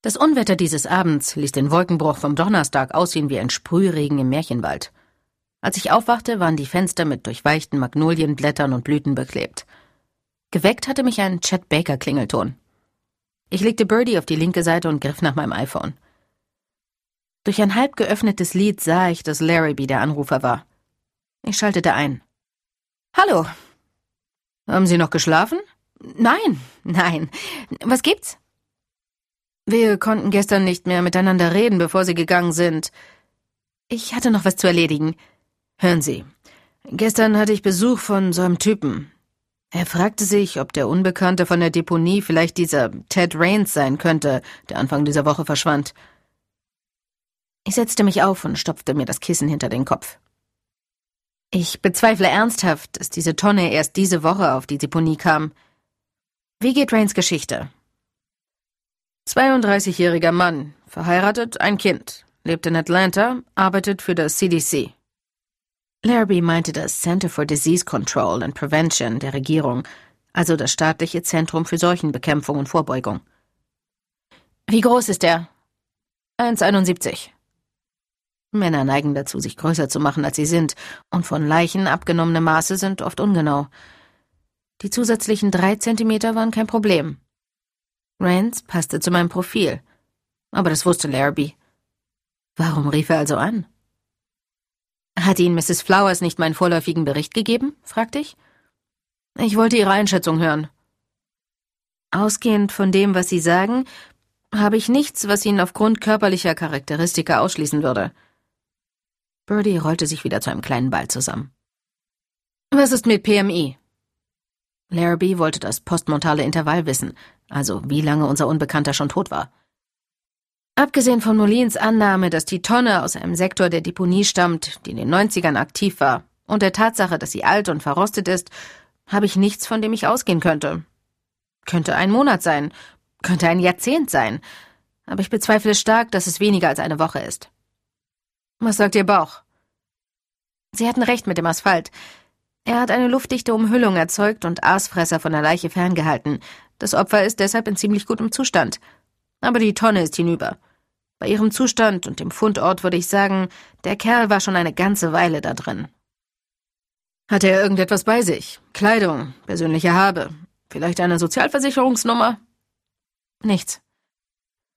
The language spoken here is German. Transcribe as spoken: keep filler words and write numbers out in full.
Das Unwetter dieses Abends ließ den Wolkenbruch vom Donnerstag aussehen wie ein Sprühregen im Märchenwald. Als ich aufwachte, waren die Fenster mit durchweichten Magnolienblättern und Blüten beklebt. Geweckt hatte mich ein Chet Baker-Klingelton. Ich legte Birdie auf die linke Seite und griff nach meinem iPhone. Durch ein halb geöffnetes Lied sah ich, dass Larrabee der Anrufer war. Ich schaltete ein. »Hallo. Haben Sie noch geschlafen?« »Nein, nein. Was gibt's?« »Wir konnten gestern nicht mehr miteinander reden, bevor Sie gegangen sind. Ich hatte noch was zu erledigen. Hören Sie, gestern hatte ich Besuch von so einem Typen. Er fragte sich, ob der Unbekannte von der Deponie vielleicht dieser Ted Raines sein könnte, der Anfang dieser Woche verschwand.« Ich setzte mich auf und stopfte mir das Kissen hinter den Kopf. Ich bezweifle ernsthaft, dass diese Tonne erst diese Woche auf die Deponie kam. Wie geht Raines Geschichte? zweiunddreißigjähriger Mann, verheiratet, ein Kind, lebt in Atlanta, arbeitet für das C D C. Larrabee meinte das Center for Disease Control and Prevention der Regierung, also das staatliche Zentrum für Seuchenbekämpfung und Vorbeugung. Wie groß ist er? eins Komma einundsiebzig. Männer neigen dazu, sich größer zu machen, als sie sind, und von Leichen abgenommene Maße sind oft ungenau. Die zusätzlichen drei Zentimeter waren kein Problem. Raines passte zu meinem Profil, aber das wusste Larrabee. Warum rief er also an? »Hat Ihnen Misses Flowers nicht meinen vorläufigen Bericht gegeben?« fragte ich. »Ich wollte Ihre Einschätzung hören.« »Ausgehend von dem, was Sie sagen, habe ich nichts, was ihn aufgrund körperlicher Charakteristika ausschließen würde.« Birdie rollte sich wieder zu einem kleinen Ball zusammen. »Was ist mit P M I?« Larrabee wollte das postmortale Intervall wissen, also wie lange unser Unbekannter schon tot war. Abgesehen von Molins Annahme, dass die Tonne aus einem Sektor der Deponie stammt, die in den neunzigern aktiv war, und der Tatsache, dass sie alt und verrostet ist, habe ich nichts, von dem ich ausgehen könnte. Könnte ein Monat sein, könnte ein Jahrzehnt sein, aber ich bezweifle stark, dass es weniger als eine Woche ist. Was sagt Ihr Bauch? Sie hatten recht mit dem Asphalt. Er hat eine luftdichte Umhüllung erzeugt und Aasfresser von der Leiche ferngehalten. Das Opfer ist deshalb in ziemlich gutem Zustand. Aber die Tonne ist hinüber. Bei ihrem Zustand und dem Fundort würde ich sagen, der Kerl war schon eine ganze Weile da drin. Hatte er irgendetwas bei sich? Kleidung, persönliche Habe, vielleicht eine Sozialversicherungsnummer? Nichts.